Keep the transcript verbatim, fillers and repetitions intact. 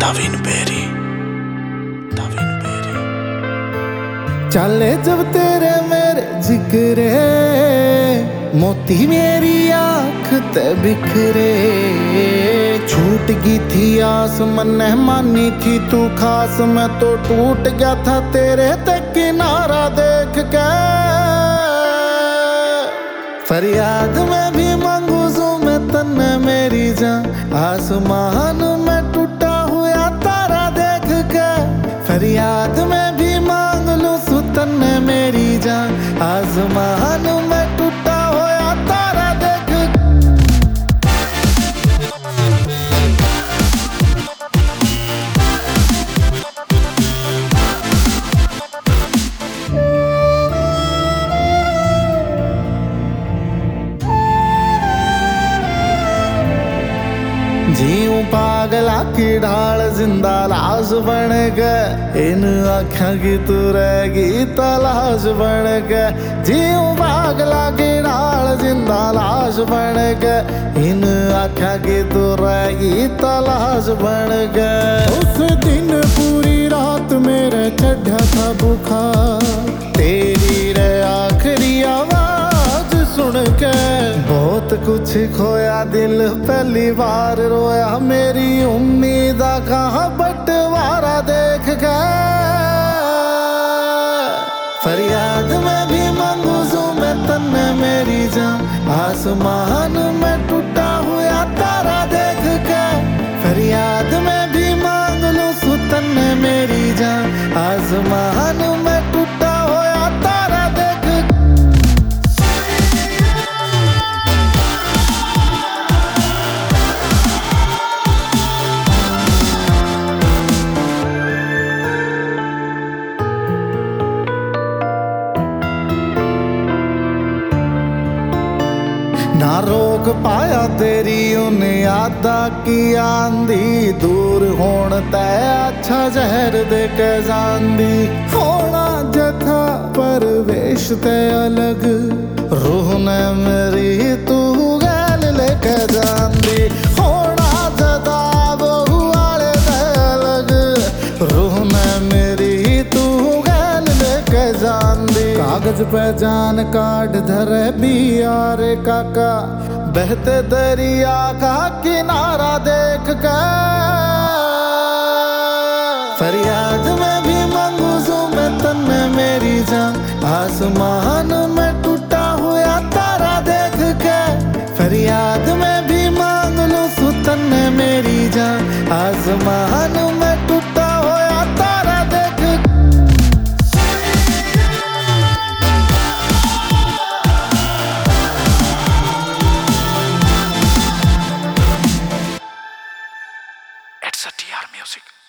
दाविन berry दाविन berry. चले जब तेरे मेरे जिक्रे, मोती मेरी आँख ते बिखरे। छूट गई थी आस मन मानी थी तू खास, मैं तो टूट गया था तेरे ते किनारा देख के। फरियाद में भी मांगू जू मैं तन्ने मेरी जान, आसमान में टूटा हुआ तारा देख के। फरियाद में भी मांग लूं सू तन्ने मेरी जान, आसमान में टूटा हुआ तारा देख के। जीऊं पागला की ढाल जिंदा लाश बन गए, इन आँखों की तू रहेगी तलाश बन गए। जीऊं पागला की ढाल जिंदा लाश बन गए, इन आँखों की तू रहेगी तलाश बन गए। उस दिन पूरी रात मेरे चढ़ा था बुखार, तेरी रे आखिरी आवाज सुन के। बहुत कुछ खोया दिल पहली बार रोया, मेरी उम्मीद कहाँ बंटवारा देख के। फरियाद में भी मांगू जू मैं तन्ने मेरी जान, आसमान में टूटा हुआ तारा देख के। फरियाद में भी मांग लूं सू तन्ने मेरी जान, आसमान में टूटा हुआ तारा देख के। ना रोक पाया तेरी उन यादा की आंधी, दूर होण तै अच्छा जहर दे के जांदी। होना जथा पर वेश ते अलग, रूह ने मेरी तू गैल लेके जांदी। होना जदा बहु वाले ते अलग, रूह ने मेरी तू गैल लेके जांदी। कागज पे जान काट धरे भी यार काका, बहते दरिया का किनारा देख के। फरियाद में भी मांगू जू मैं तन्ने मेरी जान, आसमान में टूटा हुआ तारा देख के। फरियाद में भी मांग लूं सू तन्ने मेरी जान, आसमान में टूटा हुआ तारा देख के। It's a T R music.